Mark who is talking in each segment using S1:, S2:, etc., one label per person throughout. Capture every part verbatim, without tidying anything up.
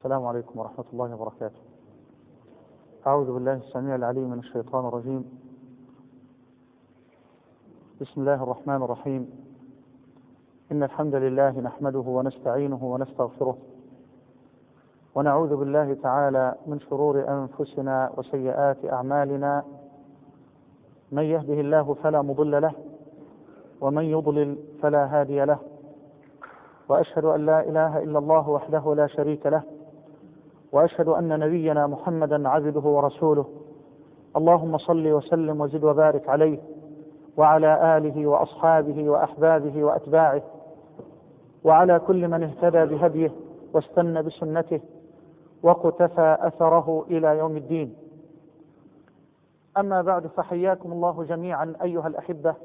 S1: السلام عليكم ورحمة الله وبركاته. أعوذ بالله السميع العليم من الشيطان الرجيم. بسم الله الرحمن الرحيم. إن الحمد لله نحمده ونستعينه ونستغفره، ونعوذ بالله تعالى من شرور أنفسنا وسيئات أعمالنا. من يهده الله فلا مضل له، ومن يضلل فلا هادي له، وأشهد أن لا إله إلا الله وحده لا شريك له، وأشهد أن نبينا محمدا عبده ورسوله. اللهم صل وسلم وزد وبارك عليه وعلى آله وأصحابه وأحبابه وأتباعه، وعلى كل من اهتدى بهديه واستنى بسنته وقتفى أثره إلى يوم الدين. أما بعد، فحياكم الله جميعا أيها الأحبة،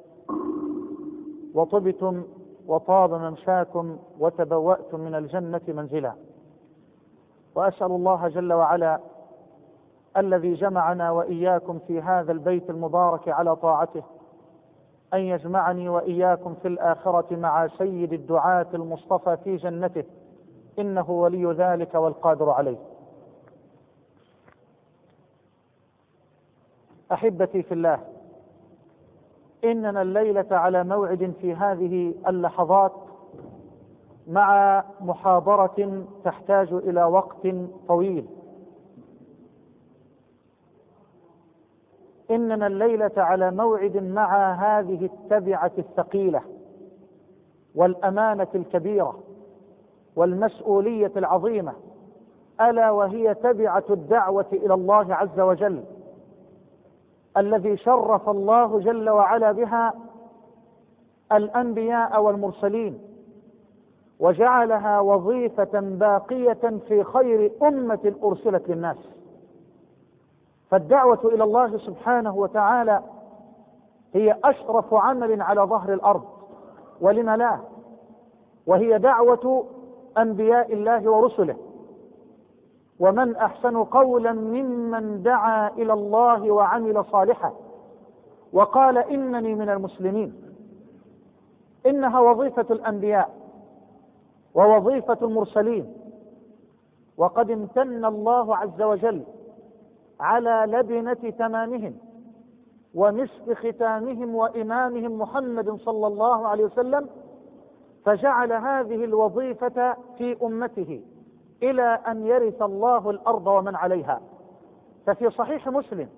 S1: وطبتم وطاب ممشاكم وتبوأتم من الجنة منزلا. وأسأل الله جل وعلا الذي جمعنا وإياكم في هذا البيت المبارك على طاعته أن يجمعني وإياكم في الآخرة مع سيد الدعاة المصطفى في جنته، إنه ولي ذلك والقادر عليه. أحبتي في الله، إننا الليلة على موعد في هذه اللحظات مع محاضرة تحتاج إلى وقت طويل. إننا الليلة على موعد مع هذه التبعة الثقيلة والأمانة الكبيرة والمسؤولية العظيمة، ألا وهي تبعة الدعوة إلى الله عز وجل، الذي شرف الله جل وعلا بها الأنبياء والمرسلين، وجعلها وظيفة باقية في خير أمة أرسلت للناس. فالدعوة إلى الله سبحانه وتعالى هي أشرف عمل على ظهر الأرض، ولم لا، وهي دعوة أنبياء الله ورسله. ومن أحسن قولا ممن دعا إلى الله وعمل صالحا وقال إنني من المسلمين. إنها وظيفة الأنبياء ووظيفة المرسلين، وقد امتن الله عز وجل على لبنة تمامهم ومسك ختامهم وإمامهم محمد صلى الله عليه وسلم، فجعل هذه الوظيفة في أمته إلى أن يرث الله الأرض ومن عليها. ففي صحيح مسلم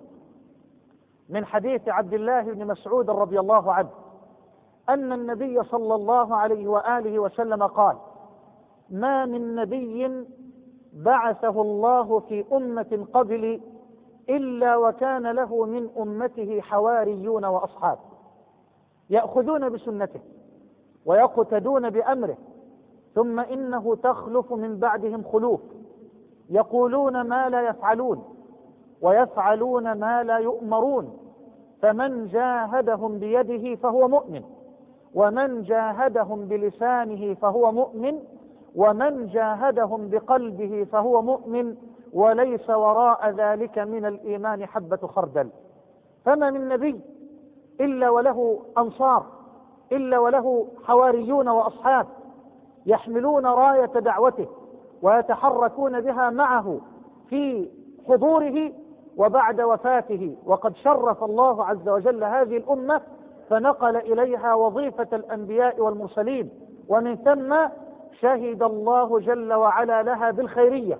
S1: من حديث عبد الله بن مسعود رضي الله عنه أن النبي صلى الله عليه وآله وسلم قال: ما من نبي بعثه الله في أمة قبلي إلا وكان له من أمته حواريون وأصحاب يأخذون بسنته ويقتدون بأمره، ثم إنه تخلف من بعدهم خلوف يقولون ما لا يفعلون ويفعلون ما لا يؤمرون، فمن جاهدهم بيده فهو مؤمن، ومن جاهدهم بلسانه فهو مؤمن، ومن جاهدهم بقلبه فهو مؤمن، وليس وراء ذلك من الإيمان حبة خردل. فما من نبي إلا وله أنصار، إلا وله حواريون وأصحاب يحملون راية دعوته ويتحركون بها معه في حضوره وبعد وفاته. وقد شرف الله عز وجل هذه الأمة فنقل إليها وظيفة الأنبياء والمرسلين، ومن ثم شهد الله جل وعلا لها بالخيرية.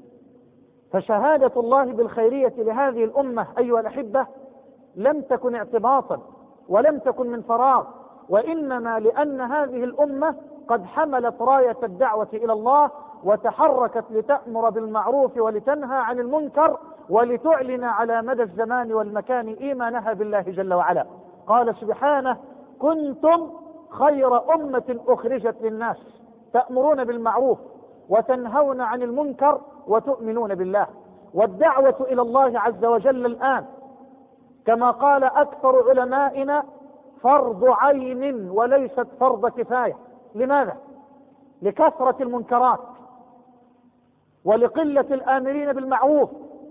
S1: فشهادة الله بالخيرية لهذه الأمة أيها الأحبة لم تكن اعتباطا ولم تكن من فراغ، وإنما لأن هذه الأمة قد حملت راية الدعوة إلى الله وتحركت لتأمر بالمعروف ولتنهى عن المنكر ولتعلن على مدى الزمان والمكان إيمانها بالله جل وعلا. قال سبحانه: كنتم خير أمة أخرجت للناس تأمرون بالمعروف وتنهون عن المنكر وتؤمنون بالله. والدعوة إلى الله عز وجل الآن كما قال أكثر علمائنا فرض عين وليست فرض كفاية. لماذا؟ لكثرة المنكرات ولقلة الآمرين بالمعروف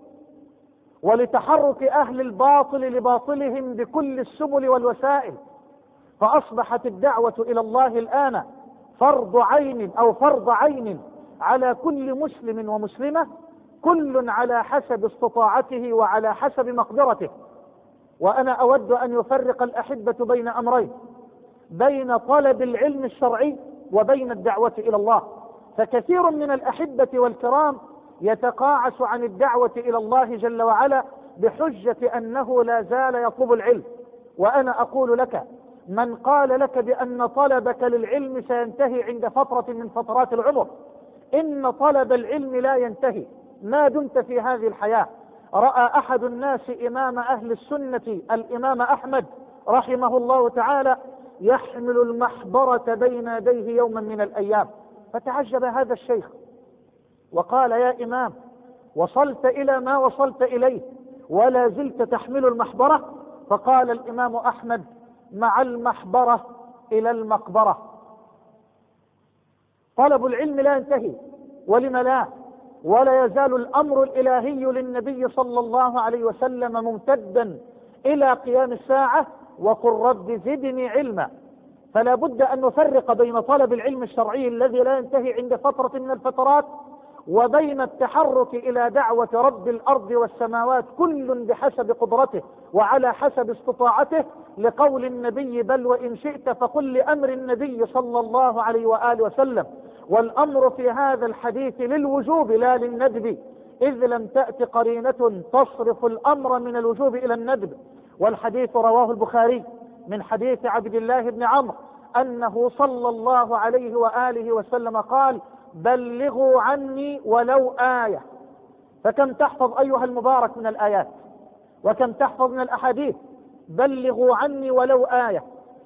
S1: ولتحرك أهل الباطل لباطلهم بكل السبل والوسائل، فأصبحت الدعوة إلى الله الآن فرض عين أو فرض عين على كل مسلم ومسلمة، كل على حسب استطاعته وعلى حسب مقدرته. وأنا أود أن يفرق الأحبة بين أمرين: بين طلب العلم الشرعي وبين الدعوة إلى الله. فكثير من الأحبة والكرام يتقاعس عن الدعوة إلى الله جل وعلا بحجة أنه لا زال يطلب العلم. وأنا أقول لك: من قال لك بأن طلبك للعلم سينتهي عند فترة من فترات العمر؟ إن طلب العلم لا ينتهي ما دمت في هذه الحياة. رأى أحد الناس إمام أهل السنة الإمام أحمد رحمه الله تعالى يحمل المحبرة بين يديه يوما من الأيام، فتعجب هذا الشيخ وقال: يا إمام، وصلت إلى ما وصلت إليه ولا زلت تحمل المحبرة؟ فقال الإمام أحمد: مع المحبرة إلى المقبرة. طلب العلم لا ينتهي، ولم لا؟ ولا يزال الأمر الإلهي للنبي صلى الله عليه وسلم ممتدا إلى قيام الساعة: وقل رب زدني علما. فلا بد أن نفرق بين طلب العلم الشرعي الذي لا ينتهي عند فترة من الفترات، وبين التحرك إلى دعوة رب الأرض والسماوات، كل بحسب قدرته وعلى حسب استطاعته، لقول النبي: بل وإن شئت فقل لأمر النبي صلى الله عليه وآله وسلم. والأمر في هذا الحديث للوجوب لا للندب، إذ لم تأت قرينة تصرف الأمر من الوجوب إلى الندب. والحديث رواه البخاري من حديث عبد الله بن عمرو أنه صلى الله عليه وآله وسلم قال: بلغوا عني ولو آية. فكم تحفظ أيها المبارك من الآيات، وكم تحفظ من الأحاديث. بلغوا عني ولو آية،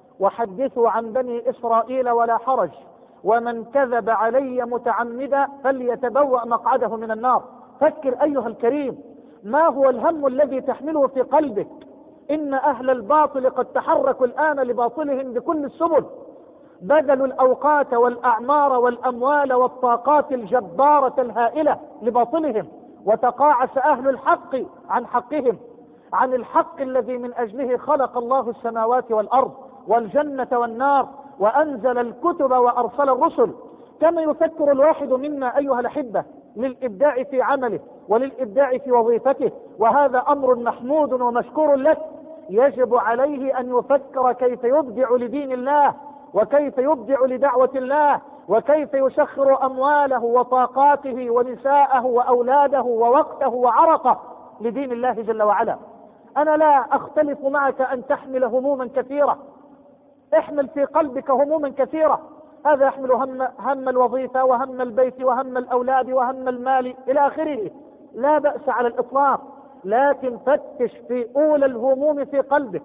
S1: وحدثوا عن بني إسرائيل ولا حرج، ومن كذب علي متعمدا فليتبوأ مقعده من النار. فكر أيها الكريم، ما هو الهم الذي تحمله في قلبك؟ إن أهل الباطل قد تحركوا الآن لباطلهم بكل السبل، بذلوا الأوقات والأعمار والأموال والطاقات الجبارة الهائلة لباطلهم، وتقاعس أهل الحق عن حقهم، عن الحق الذي من أجله خلق الله السماوات والأرض والجنة والنار، وأنزل الكتب وأرسل الرسل. كما يفكر الواحد منا أيها الأحبة للإبداع في عمله وللإبداع في وظيفته، وهذا أمر محمود ومشكور لك، يجب عليه أن يفكر كيف يبدع لدين الله، وكيف يبدع لدعوة الله، وكيف يسخر أمواله وطاقاته ونساءه وأولاده ووقته وعرقه لدين الله جل وعلا. أنا لا أختلف معك أن تحمل هموما كثيرة، احمل في قلبك هموما كثيرة. هذا يحمل هم, هم الوظيفة وهم البيت وهم الأولاد وهم المال إلى آخره، لا بأس على الإطلاق، لكن فتش في أولى الهموم في قلبك.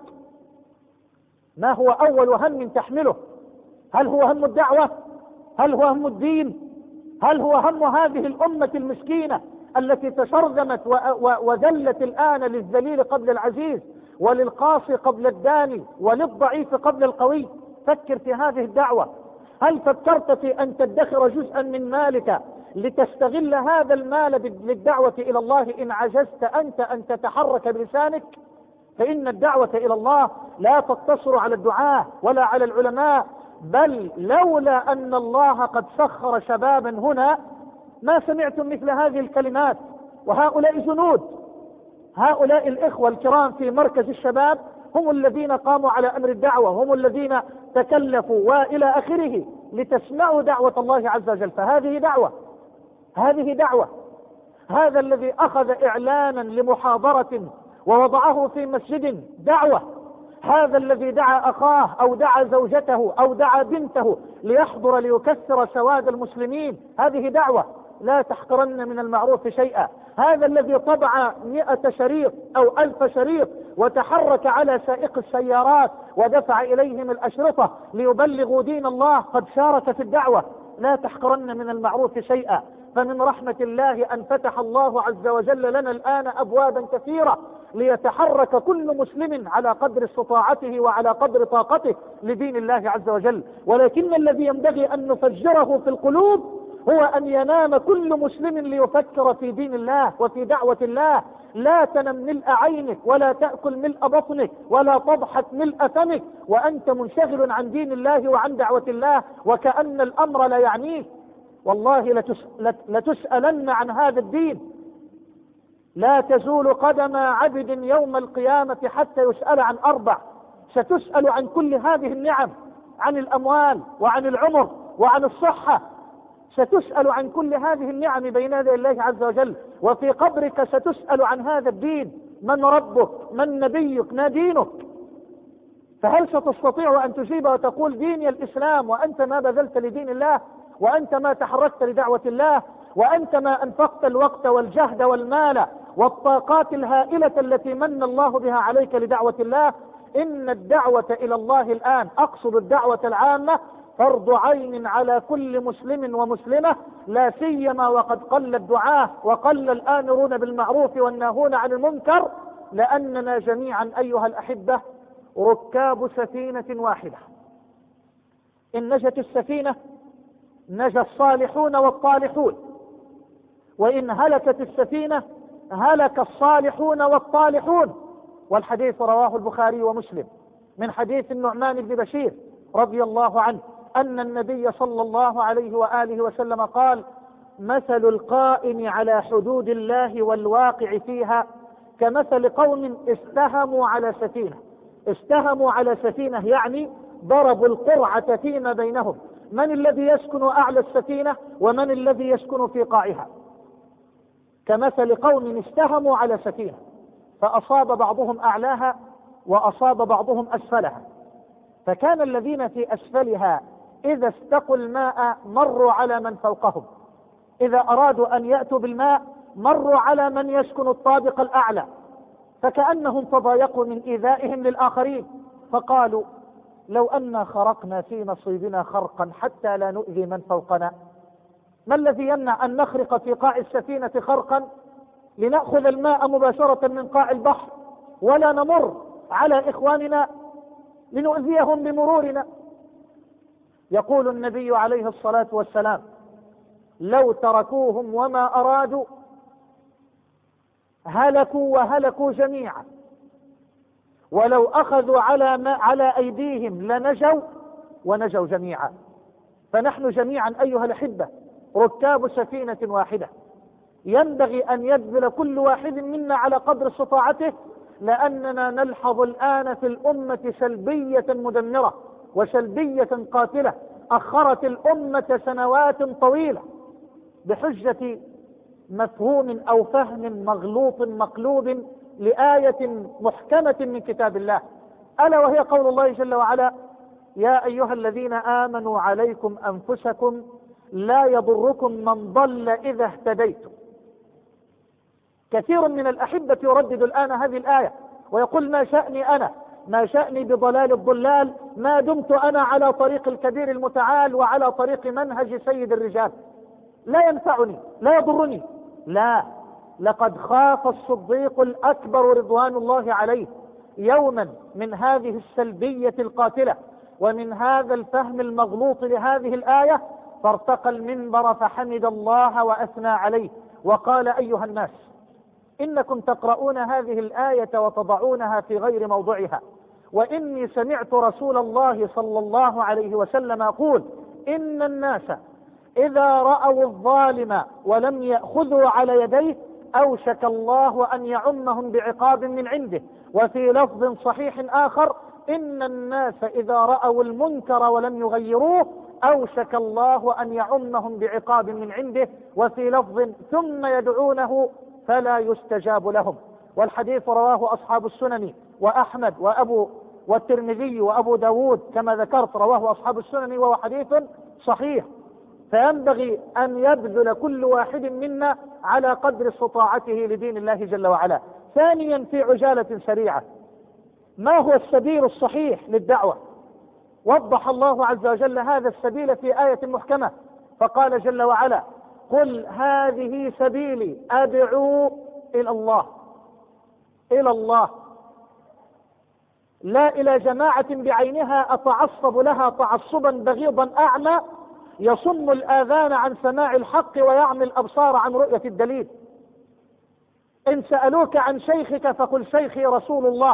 S1: ما هو أول هم تحمله؟ هل هو هم الدعوة؟ هل هو هم الدين؟ هل هو هم هذه الأمة المسكينة التي تشرذمت وذلت الآن للذليل قبل العزيز، وللقاصي قبل الداني، وللضعيف قبل القوي؟ فكر في هذه الدعوة. هل فكرت في أن تدخر جزءا من مالك لتستغل هذا المال للدعوة إلى الله إن عجزت أنت أن تتحرك بلسانك؟ فإن الدعوة إلى الله لا تقتصر على الدعاة ولا على العلماء، بل لولا أن الله قد سخر شبابا هنا ما سمعتم مثل هذه الكلمات. وهؤلاء جنود، هؤلاء الإخوة الكرام في مركز الشباب هم الذين قاموا على أمر الدعوة، هم الذين تكلفوا وإلى آخره لتسمعوا دعوة الله عز وجل. فهذه دعوة، هذه دعوة. هذا الذي أخذ إعلانا لمحاضرة ووضعه في مسجد دعوة، هذا الذي دعا أخاه أو دعا زوجته أو دعا بنته ليحضر ليكثر سواد المسلمين، هذه دعوة. لا تحقرن من المعروف شيئا. هذا الذي طبع مئة شريط أو ألف شريط وتحرك على سائق السيارات ودفع إليهم الأشرطة ليبلغوا دين الله قد شارك في الدعوة. لا تحقرن من المعروف شيئا. فمن رحمة الله أن فتح الله عز وجل لنا الآن أبوابا كثيرة ليتحرك كل مسلم على قدر استطاعته وعلى قدر طاقته لدين الله عز وجل. ولكن الذي ينبغي أن نفجره في القلوب هو أن ينام كل مسلم ليفكر في دين الله وفي دعوة الله. لا تنم ملء عينك، ولا تأكل ملء بطنك، ولا تضحك ملء فمك وأنت منشغل عن دين الله وعن دعوة الله وكأن الأمر لا يعنيك. والله لتس... لتسألن عن هذا الدين. لا تزول قدم عبد يوم القيامة حتى يسأل عن أربع. ستسأل عن كل هذه النعم، عن الأموال وعن العمر وعن الصحة. ستسأل عن كل هذه النعم بين يدي الله عز وجل. وفي قبرك ستسأل عن هذا الدين: من ربك؟ من نبيك؟ ما دينك؟ فهل ستستطيع أن تجيب وتقول ديني الإسلام وأنت ما بذلت لدين الله، وأنت ما تحركت لدعوة الله، وأنت ما أنفقت الوقت والجهد والمال والطاقات الهائلة التي من الله بها عليك لدعوة الله؟ إن الدعوة إلى الله الآن، أقصد الدعوة العامة، فرض عين على كل مسلم ومسلمة، لا سيما وقد قل الدعاة وقل الآمرون بالمعروف والناهون عن المنكر، لأننا جميعا أيها الأحبة ركاب سفينة واحدة. إن نجت السفينة نجا الصالحون والطالحون، وإن هلكت السفينة هلك الصالحون والطالحون. والحديث رواه البخاري ومسلم من حديث النعمان بن بشير رضي الله عنه أن النبي صلى الله عليه وآله وسلم قال: مثل القائم على حدود الله والواقع فيها كمثل قوم استهموا على سفينة. استهموا على سفينة يعني ضربوا القرعة فيما بينهم، من الذي يسكن أعلى السفينة ومن الذي يسكن في قاعها. كمثل قوم استهموا على سفينة فأصاب بعضهم أعلاها وأصاب بعضهم أسفلها، فكان الذين في أسفلها إذا استقوا الماء مروا على من فوقهم، إذا أرادوا أن يأتوا بالماء مروا على من يسكن الطابق الأعلى، فكأنهم تضايقوا من إيذائهم للآخرين، فقالوا: لو أن خرقنا في نصيبنا خرقا حتى لا نؤذي من فوقنا. ما الذي يمنع أن نخرق في قاع السفينة خرقا لنأخذ الماء مباشرة من قاع البحر، ولا نمر على إخواننا لنؤذيهم بمرورنا؟ يقول النبي عليه الصلاة والسلام: لو تركوهم وما أرادوا هلكوا وهلكوا جميعا، ولو أخذوا على ما على أيديهم لنجوا ونجوا جميعا. فنحن جميعا أيها الأحبة ركاب سفينة واحدة، ينبغي أن يبذل كل واحد منا على قدر استطاعته، لأننا نلحظ الآن في الأمة سلبية مدمرة وسلبية قاتلة أخرت الأمة سنوات طويلة بحجة مفهوم أو فهم مغلوط مقلوب لآية محكمة من كتاب الله، ألا وهي قول الله جل وعلا: يا أيها الذين آمنوا عليكم أنفسكم لا يضركم من ضل إذا اهتديتم. كثير من الأحبة يردد الآن هذه الآية ويقول: ما شأني أنا، ما شأني بضلال الضلال، ما دمت أنا على طريق الكبير المتعال وعلى طريق منهج سيد الرجال، لا ينفعني لا يضرني. لا، لقد خاف الصديق الأكبر رضوان الله عليه يوما من هذه السلبية القاتلة ومن هذا الفهم المغلوط لهذه الآية، فارتقى المنبر فحمد الله وأثنى عليه وقال: أيها الناس، إنكم تقرؤون هذه الآية وتضعونها في غير موضعها، وإني سمعت رسول الله صلى الله عليه وسلم يقول: إن الناس إذا رأوا الظالم ولم يأخذوا على يديه أوشك الله أن يعمهم بعقاب من عنده. وفي لفظ صحيح آخر: إن الناس إذا رأوا المنكر ولم يغيروه أوشك الله أن يعمهم بعقاب من عنده. وفي لفظ: ثم يدعونه فلا يستجاب لهم. والحديث رواه أصحاب السنن وأحمد وأبو والترمذي وأبو داود كما ذكرت، رواه أصحاب السنن وهو حديث صحيح. فينبغي أن يبذل كل واحد منا على قدر استطاعته لدين الله جل وعلا. ثانيا، في عجالة سريعة، ما هو السبيل الصحيح للدعوة؟ وضح الله عز وجل هذا السبيل في آية محكمة، فقال جل وعلا: قل هذه سبيلي أدعو إلى الله. إلى الله، لا إلى جماعة بعينها أتعصب لها تعصبا بغيضا أعمى يصم الآذان عن سماع الحق ويعمي الأبصار عن رؤية الدليل. إن سألوك عن شيخك فقل شيخي رسول الله،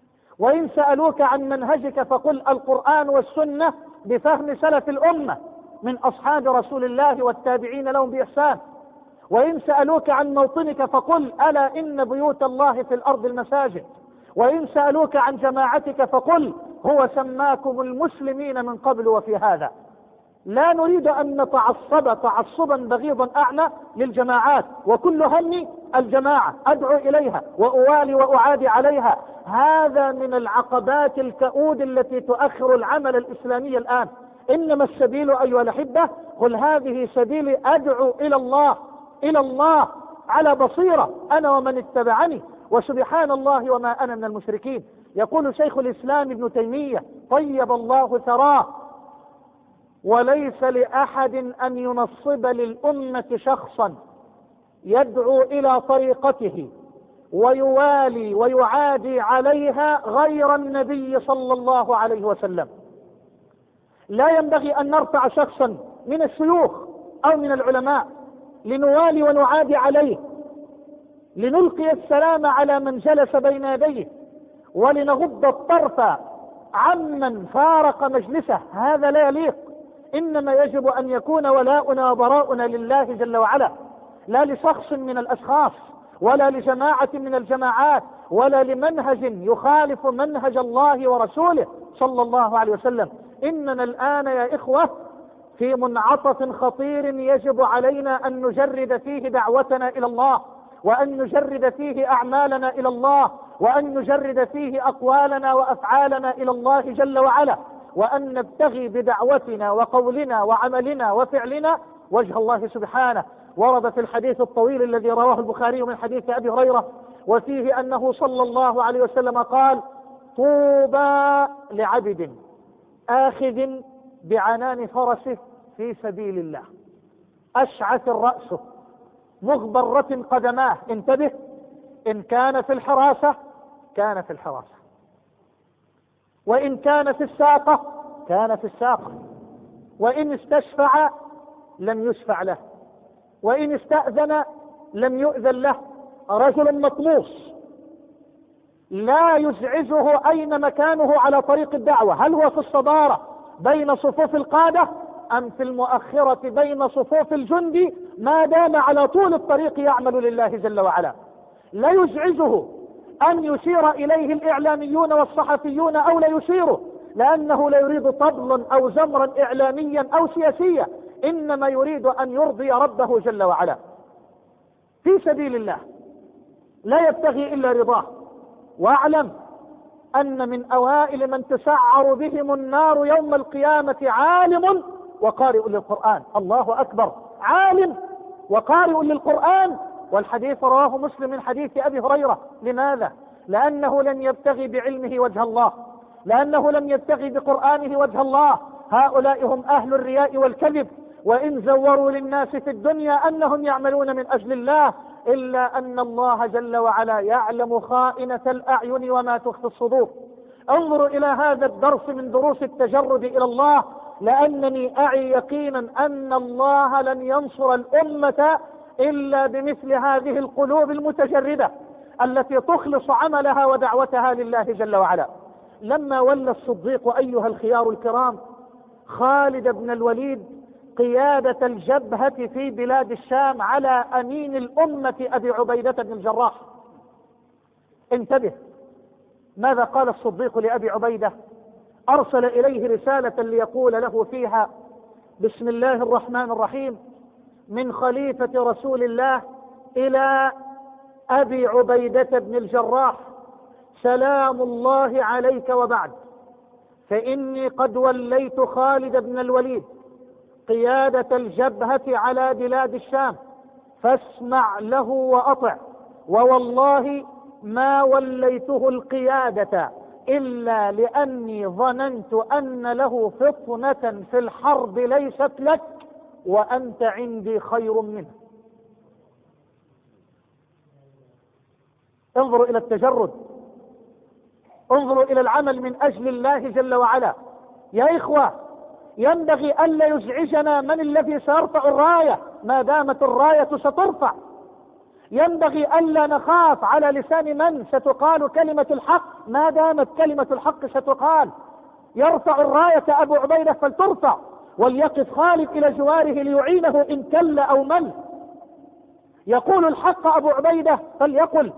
S1: وإن سألوك عن منهجك فقل القرآن والسنة بفهم سلف الأمة. من أصحاب رسول الله والتابعين لهم بإحسان. وإن سألوك عن موطنك فقل ألا إن بيوت الله في الأرض المساجد. وإن سألوك عن جماعتك فقل هو سماكم المسلمين من قبل وفي هذا. لا نريد أن نتعصب تعصبا بغيضا أعمى للجماعات، وكل همي الجماعة أدعو إليها وأوالي وأعادي عليها. هذا من العقبات الكؤود التي تؤخر العمل الإسلامي الآن. إنما السبيل أيها الأحبة قل هذه سبيلي أدعو إلى الله إلى الله على بصيرة أنا ومن اتبعني وسبحان الله وما أنا من المشركين. يقول شيخ الإسلام ابن تيمية طيب الله ثراه: وليس لأحد أن ينصب للأمة شخصا يدعو إلى طريقته ويوالي ويعادي عليها غير النبي صلى الله عليه وسلم. لا ينبغي أن نرفع شخصا من الشيوخ أو من العلماء لنوالي ونعادي عليه، لنلقي السلام على من جلس بين يديه، ولنغض الطرف عمن فارق مجلسه. هذا لا يليق. إنما يجب أن يكون ولاؤنا وبراؤنا لله جل وعلا، لا لشخص من الأشخاص ولا لجماعة من الجماعات ولا لمنهج يخالف منهج الله ورسوله صلى الله عليه وسلم. إننا الآن يا إخوة في منعطف خطير يجب علينا أن نجرد فيه دعوتنا إلى الله، وأن نجرد فيه أعمالنا إلى الله، وأن نجرد فيه أقوالنا وأفعالنا إلى الله جل وعلا، وأن نبتغي بدعوتنا وقولنا وعملنا وفعلنا وجه الله سبحانه. ورد في الحديث الطويل الذي رواه البخاري من حديث أبي هريرة وفيه أنه صلى الله عليه وسلم قال: طوبى لعبد آخذ بعنان فرسه في سبيل الله أشعث الرأس مغبرة قدماه. انتبه، إن كان في الحراسة كان في الحراسة، وإن كان في الساقة كان في الساقة، وإن استشفع لم يشفع له، وإن استأذن لم يؤذن له. رجل مطموس لا يزعجه أين مكانه على طريق الدعوة، هل هو في الصدارة بين صفوف القادة أم في المؤخرة بين صفوف الجند، ما دام على طول الطريق يعمل لله جل وعلا. لا يزعجه أن يشير إليه الإعلاميون والصحفيون أو لا يشيره، لأنه لا يريد طبلا أو زمرا إعلاميا أو سياسيا، إنما يريد أن يرضي ربه جل وعلا في سبيل الله، لا يبتغي إلا رضاه. واعلم أن من أوائل من تسعر بهم النار يوم القيامة عالم وقارئ للقرآن. الله أكبر، عالم وقارئ للقرآن. والحديث رواه مسلم من حديث أبي هريرة. لماذا؟ لأنه لم يبتغي بعلمه وجه الله، لأنه لم يبتغي بقرآنه وجه الله. هؤلاء هم أهل الرياء والكذب، وإن زوروا للناس في الدنيا أنهم يعملون من أجل الله، إلا أن الله جل وعلا يعلم خائنة الأعين وما تخفي الصدور. انظروا إلى هذا الدرس من دروس التجرد إلى الله، لأنني أعي يقينا أن الله لن ينصر الأمة إلا بمثل هذه القلوب المتجردة التي تخلص عملها ودعوتها لله جل وعلا. لما ولى الصديق أيها الخيار الكرام خالد بن الوليد قيادة الجبهة في بلاد الشام على أمين الأمة أبي عبيدة بن الجراح، انتبه ماذا قال الصديق لأبي عبيدة. أرسل إليه رسالة ليقول له فيها: بسم الله الرحمن الرحيم، من خليفة رسول الله إلى أبي عبيدة بن الجراح، سلام الله عليك وبعد، فإني قد وليت خالد بن الوليد قيادة الجبهة على بلاد الشام، فاسمع له وأطع، ووالله ما وليته القيادة إلا لأني ظننت أن له فطنة في الحرب ليست لك، وأنت عندي خير منه. انظروا إلى التجرد، انظروا إلى العمل من أجل الله جل وعلا. يا إخوة، ينبغي ألا يزعجنا من الذي سيرفع الراية ما دامت الراية سترفع. ينبغي ألا نخاف على لسان من ستقال كلمة الحق ما دامت كلمة الحق ستقال. يرفع الراية أبو عبيدة فلترفع، وليقف خالد إلى جواره ليعينه إن كل أو مل. يقول الحق أبو عبيدة فليقل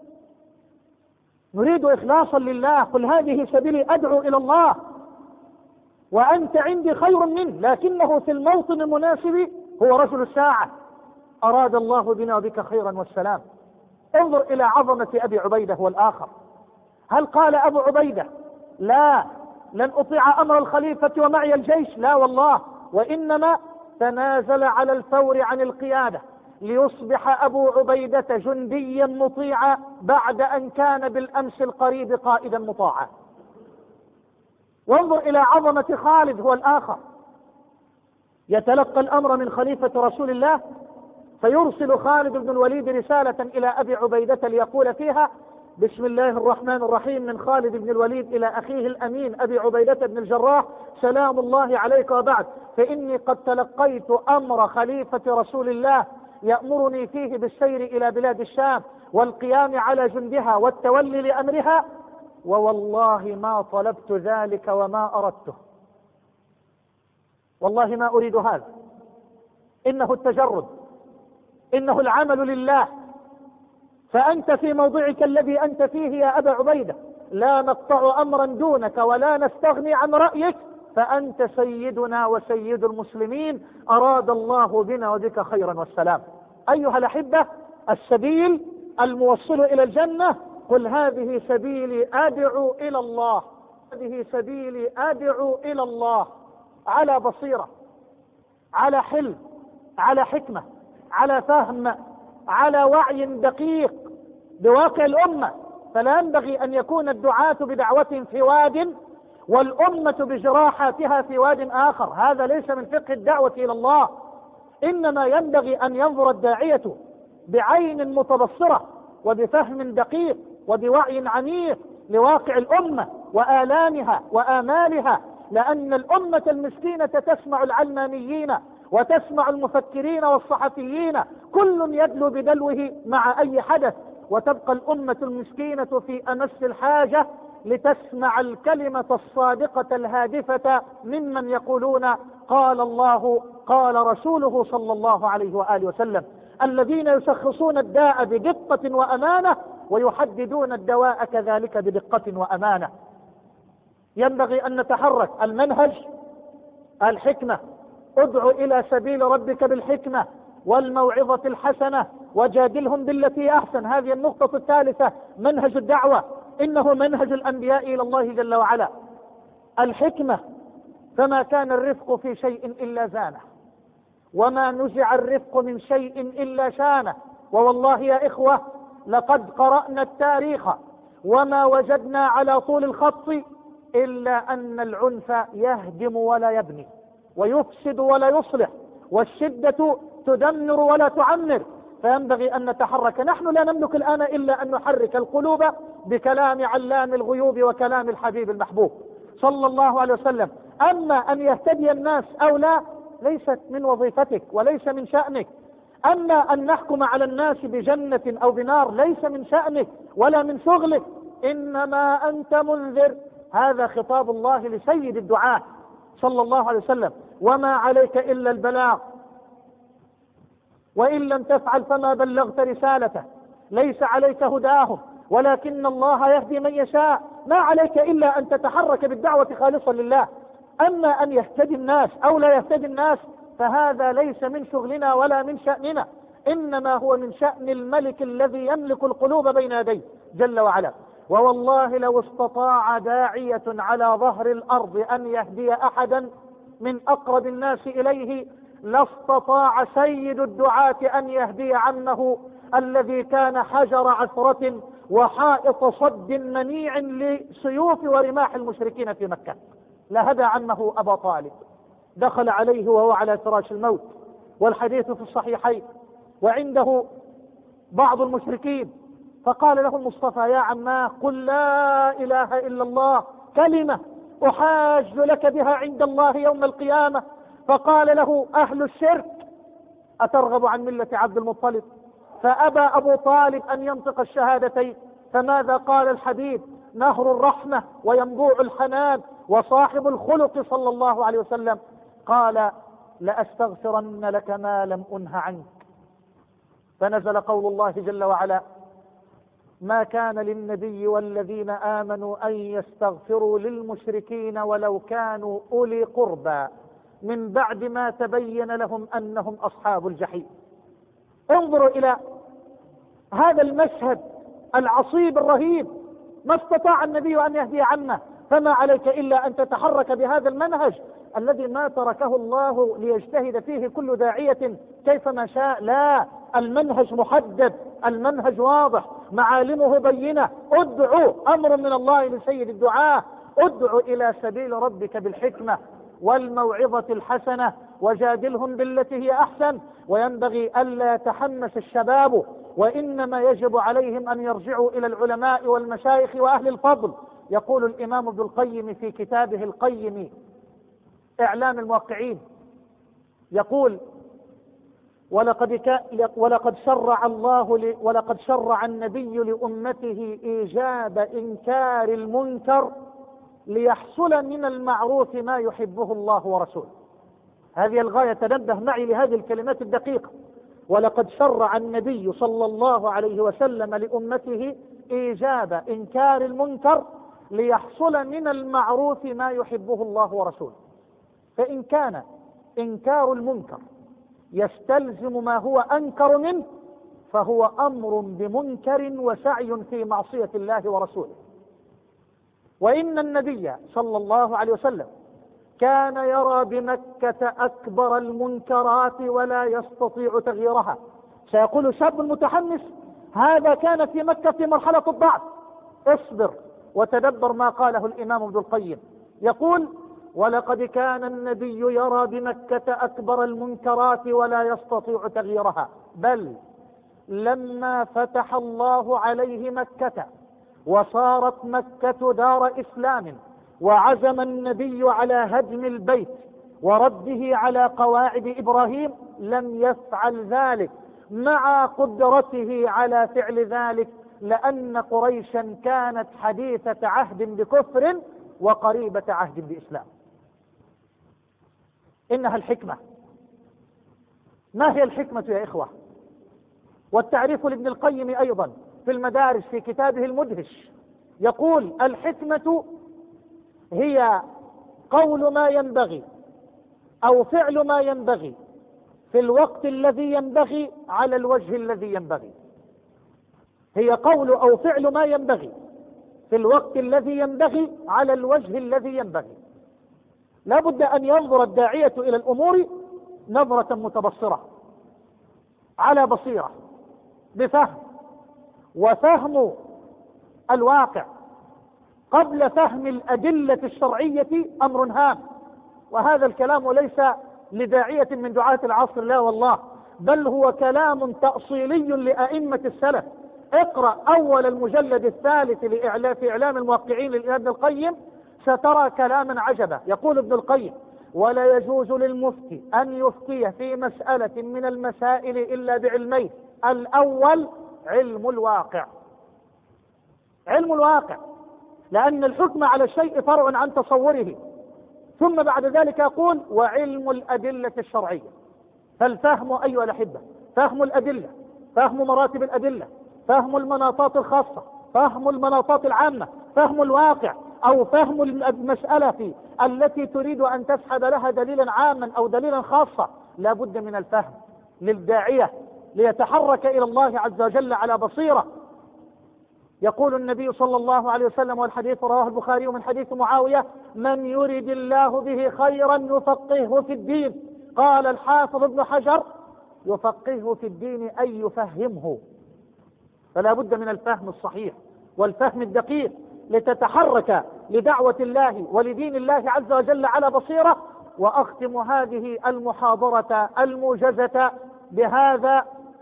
S1: نريد إخلاصا لله، قل هذه سبيلي أدعو إلى الله وأنت عندي خير منه، لكنه في الموطن المناسب هو رجل الساعة، أراد الله بنا وبك خيرا والسلام. انظر إلى عظمة أبي عبيدة والآخر. هل قال أبو عبيدة لا لن أطيع أمر الخليفة ومعي الجيش؟ لا والله، وإنما تنازل على الفور عن القيادة ليصبح أبو عبيدة جنديا مطيعا بعد أن كان بالأمس القريب قائدا مطاعا. وانظر إلى عظمة خالد هو الآخر، يتلقى الأمر من خليفة رسول الله فيرسل خالد بن الوليد رسالة إلى أبي عبيدة ليقول فيها بسم الله الرحمن الرحيم من خالد بن الوليد إلى أخيه الأمين أبي عبيدة بن الجراح سلام الله عليك وبعد، فإني قد تلقيت أمر خليفة رسول الله يأمرني فيه بالسير إلى بلاد الشام والقيام على جندها والتولي لأمرها، ووالله ما طلبت ذلك وما أردته، والله ما أريد هذا، إنه التجرد، إنه العمل لله، فأنت في موضعك الذي أنت فيه يا أبا عبيدة لا نقطع أمرا دونك ولا نستغني عن رأيك، فأنت سيدنا وسيد المسلمين، أراد الله بنا وبك خيرا والسلام. أيها الأحبة، السبيل الموصل إلى الجنة قل هذه سبيلي أدعو إلى الله، هذه سبيلي أدعو إلى الله على بصيرة، على حلم، على حكمة، على فهم، على وعي دقيق بواقع الأمة. فلا ينبغي أن يكون الدعاة بدعوة في واد والأمة بجراحاتها في واد آخر، هذا ليس من فقه الدعوة إلى الله. إنما ينبغي أن ينظر الداعية بعين متبصرة وبفهم دقيق وبوعي عميق لواقع الأمة وآلامها وآمالها، لأن الأمة المسكينة تسمع العلمانيين وتسمع المفكرين والصحفيين كل يدلو بدلوه مع أي حدث، وتبقى الأمة المسكينة في أمس الحاجة لتسمع الكلمة الصادقة الهادفة ممن يقولون قال الله قال رسوله صلى الله عليه وآله وسلم، الذين يشخصون الداء بدقة وأمانة ويحددون الدواء كذلك بدقة وأمانة. ينبغي أن نتحرك. المنهج الحكمة، ادع إلى سبيل ربك بالحكمة والموعظة الحسنة وجادلهم بالتي أحسن. هذه النقطة الثالثة، منهج الدعوة إنه منهج الأنبياء إلى الله جل وعلا. الحكمة، فما كان الرفق في شيء إلا زانه، وما نزع الرفق من شيء إلا شانه. ووالله يا إخوة لقد قرأنا التاريخ وما وجدنا على طول الخط إلا أن العنف يهدم ولا يبني، ويفسد ولا يصلح، والشدة تدمر ولا تعمر. فينبغي أن نتحرك. نحن لا نملك الآن إلا أن نحرك القلوب بكلام علام الغيوب وكلام الحبيب المحبوب صلى الله عليه وسلم. أما أن يهتدي الناس أو لا ليست من وظيفتك وليس من شأنك. أما أن نحكم على الناس بجنة أو بنار ليس من شأنك ولا من شغلك، إنما أنت منذر. هذا خطاب الله لسيد الدعاة صلى الله عليه وسلم. وما عليك إلا البلاغ، وإن لم تفعل فما بلغت رسالته، ليس عليك هداهم ولكن الله يهدي من يشاء. ما عليك إلا أن تتحرك بالدعوة خالصا لله. أما أن يهتدي الناس أو لا يهتدي الناس فهذا ليس من شغلنا ولا من شأننا، إنما هو من شأن الملك الذي يملك القلوب بين يديه جل وعلا. ووالله لو استطاع داعية على ظهر الأرض أن يهدي أحدا من أقرب الناس إليه لاستطاع سيد الدعاة أن يهدي عمه الذي كان حجر عثرة وحائط صد منيع لسيوف ورماح المشركين في مكة، لهدى عمه أبا طالب. دخل عليه وهو على فراش الموت، والحديث في الصحيحين، وعنده بعض المشركين، فقال له المصطفى يا عماه قل لا إله إلا الله كلمة أحاج لك بها عند الله يوم القيامة. فقال له أهل الشرك أترغب عن ملة عبد المطلب؟ فأبى أبو طالب أن ينطق الشهادتين. فماذا قال الحبيب؟ نهر الرحمة وينبوع الحنان وصاحب الخلق صلى الله عليه وسلم، قال لأستغفرن لك ما لم أنه عنك. فنزل قول الله جل وعلا ما كان للنبي والذين آمنوا أن يستغفروا للمشركين ولو كانوا أولي قربى من بعد ما تبين لهم أنهم أصحاب الجحيم. انظروا إلى هذا المشهد العصيب الرهيب، ما استطاع النبي أن يهدي عنه، فما عليك إلا أن تتحرك بهذا المنهج الذي ما تركه الله ليجتهد فيه كل داعية كيفما شاء. لا، المنهج محدد، المنهج واضح، معالمه بينة. ادعو، أمر من الله لسيد الدعاة، ادعو إلى سبيل ربك بالحكمة والموعظة الحسنة وجادلهم بالتي هي أحسن. وينبغي ألا يتحمس الشباب، وإنما يجب عليهم أن يرجعوا إلى العلماء والمشايخ وأهل الفضل. يقول الإمام ابن القيم في كتابه القيم إعلام الموقعين، يقول ولقد, ك... ولقد شرع الله ل... ولقد شرع النبي لأمته إيجاب إنكار المنكر ليحصل من المعروف ما يحبه الله ورسوله. هذه الغاية، تنبه معي لهذه الكلمات الدقيقة. ولقد شرع النبي صلى الله عليه وسلم لأمته إيجاب إنكار المنكر ليحصل من المعروف ما يحبه الله ورسوله. فإن كان إنكار المنكر يستلزم ما هو أنكر منه فهو أمر بمنكر وسعي في معصية الله ورسوله. وإن النبي صلى الله عليه وسلم كان يرى بمكة أكبر المنكرات ولا يستطيع تغييرها. سيقول شاب متحمس هذا كان في مكة في مرحلة الضعف. اصبر وتدبر ما قاله الإمام ابن القيم، يقول ولقد كان النبي يرى بمكة أكبر المنكرات ولا يستطيع تغييرها، بل لما فتح الله عليه مكة وصارت مكة دار إسلام وعزم النبي على هدم البيت ورده على قواعد إبراهيم لم يفعل ذلك مع قدرته على فعل ذلك، لأن قريشا كانت حديثة عهد بكفر وقريبة عهد بإسلام. إنها الحكمة. ما هي الحكمة يا إخوة؟ والتعريف لابن القيم أيضا في المدارج في كتابه المدهش، يقول الحكمة هي قول ما ينبغي أو فعل ما ينبغي في الوقت الذي ينبغي على الوجه الذي ينبغي. هي قول أو فعل ما ينبغي في الوقت الذي ينبغي على الوجه الذي ينبغي. لا بد أن ينظر الداعية إلى الأمور نظرة متبصرة على بصيرة بفهم، وفهم الواقع قبل فهم الأدلة الشرعية أمر هام. وهذا الكلام ليس لداعية من دعاة العصر، لا والله، بل هو كلام تأصيلي لأئمة السلف. اقرأ أول المجلد الثالث لإعلام في إعلام الموقعين لابن القيم سترى كلاما عجبا. يقول ابن القيم ولا يجوز للمفتي أن يفتي في مسألة من المسائل إلا بعلمين: الأول علم الواقع، علم الواقع، لأن الحكم على الشيء فرع عن تصوره. ثم بعد ذلك يقول وعلم الأدلة الشرعية. فالفهم أيها الأحبة، فهم الأدلة، فهم مراتب الأدلة، فهم المناطات الخاصة، فهم المناطات العامة، فهم الواقع، أو فهم المسألة التي تريد أن تسحب لها دليلا عاما أو دليلا خاصة. لا بد من الفهم للداعية ليتحرك إلى الله عز وجل على بصيرة. يقول النبي صلى الله عليه وسلم، والحديث رواه البخاري من حديث معاوية: من يرد الله به خيرا يفقهه في الدين. قال الحافظ ابن حجر: يفقهه في الدين أي يفهمه. فلا بد من الفهم الصحيح والفهم الدقيق لتتحرك لدعوة الله ولدين الله عز وجل على بصيرة. وأختم هذه المحاضرة الموجزة بهذا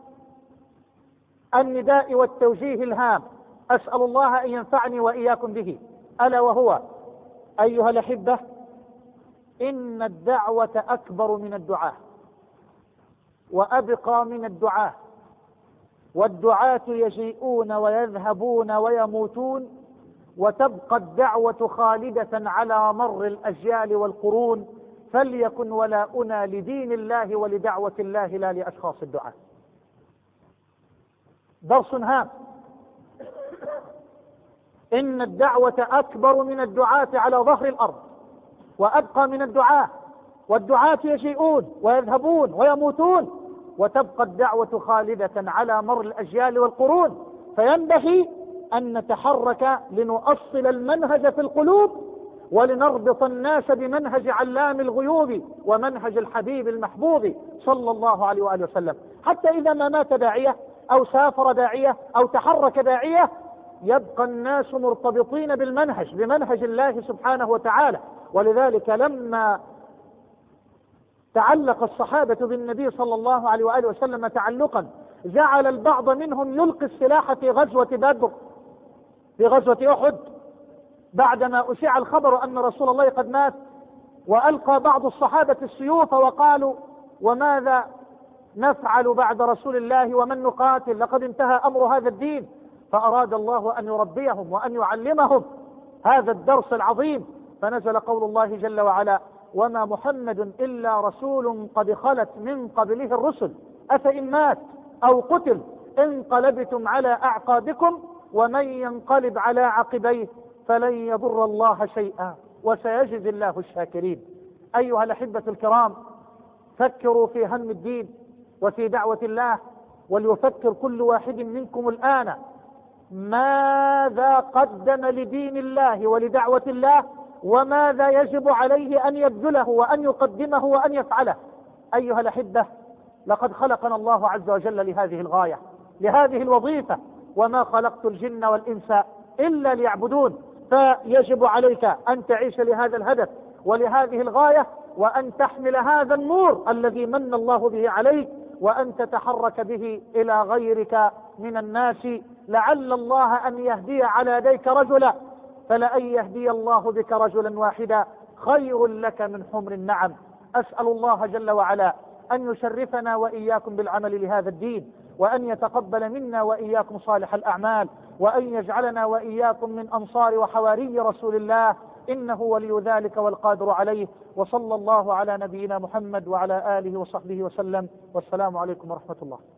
S1: النداء والتوجيه الهام، أسأل الله أن ينفعني وإياكم به، ألا وهو: أيها الأحبة، إن الدعوة أكبر من الدعاة وأبقى من الدعاة، والدعاة يجيئون ويذهبون ويموتون، وتبقى الدعوة خالدة على مر الأجيال والقرون، فليكن ولاؤنا لدين الله ولدعوة الله لا لأشخاص الدعاة. درس هام: إن الدعوة أكبر من الدعاة على ظهر الأرض، وأبقى من الدعاة، والدعاة يجيئون ويذهبون ويموتون، وتبقى الدعوة خالدة على مر الأجيال والقرون. فينبغي أن نتحرك لنؤصل المنهج في القلوب، ولنربط الناس بمنهج علام الغيوب ومنهج الحبيب المحبوب صلى الله عليه وآله وسلم، حتى إذا ما مات داعية أو سافر داعية أو تحرك داعية يبقى الناس مرتبطين بالمنهج، بمنهج الله سبحانه وتعالى. ولذلك لما تعلق الصحابة بالنبي صلى الله عليه وآله وسلم تعلقا جعل البعض منهم يلقي السلاح في غزوة بدر، في غزوة أحد، بعدما أشيع الخبر أن رسول الله قد مات، وألقى بعض الصحابة السيوف وقالوا: وماذا نفعل بعد رسول الله ومن نقاتل؟ لقد انتهى أمر هذا الدين. فأراد الله أن يربيهم وأن يعلمهم هذا الدرس العظيم، فنزل قول الله جل وعلا: وما محمد إلا رسول قد خلت من قبله الرسل أفإن مات أو قتل انقلبتم على أعقابكم ومن ينقلب على عقبيه فلن يضر الله شيئا وسيجزي الله الشاكرين. أيها الأحبة الكرام، فكروا في هم الدين وفي دعوة الله، وليفكر كل واحد منكم الآن ماذا قدم لدين الله ولدعوة الله، وماذا يجب عليه أن يبذله وأن يقدمه وأن يفعله. أيها الأحبة، لقد خلقنا الله عز وجل لهذه الغاية، لهذه الوظيفة: وما خلقت الجن والإنس إلا ليعبدون. فيجب عليك أن تعيش لهذا الهدف ولهذه الغاية، وأن تحمل هذا النور الذي من الله به عليك، وأن تتحرك به إلى غيرك من الناس، لعل الله أن يهدي على يديك رجلا، فلأن يهدي الله بك رجلا واحدا خير لك من حمر النعم. أسأل الله جل وعلا أن يشرفنا وإياكم بالعمل لهذا الدين، وأن يتقبل منا وإياكم صالح الأعمال، وأن يجعلنا وإياكم من أنصار وحواري رسول الله، إنه ولي ذلك والقادر عليه. وصلى الله على نبينا محمد وعلى آله وصحبه وسلم، والسلام عليكم ورحمة الله.